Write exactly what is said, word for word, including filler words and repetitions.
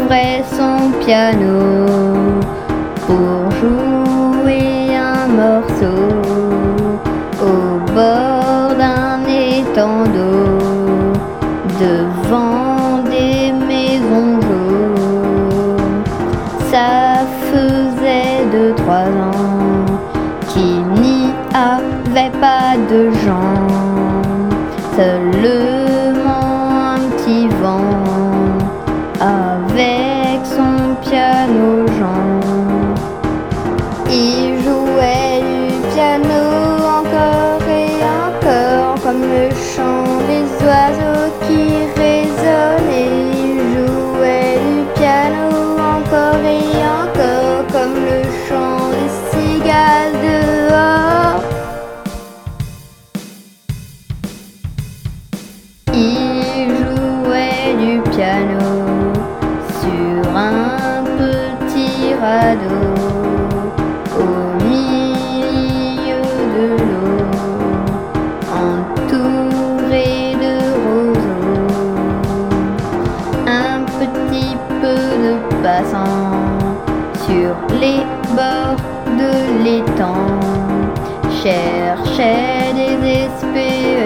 ouvrait son piano pour jouer un morceau au bord d'un étang d'eau, devant des maisons jaunes. Ça faisait deux, trois ans qu'il n'y avait pas de gens, seulement un petit vent avec son piano Jean. Il jouait du piano encore et encore, comme le chant des oiseaux qui résonnait. Il jouait du piano encore et encore, comme le chant des cigales dehors. Il jouait du piano sur un petit radeau au milieu de l'eau, entouré de roseaux. Un petit peu de passants sur les bords de l'étang cherchaient désespérément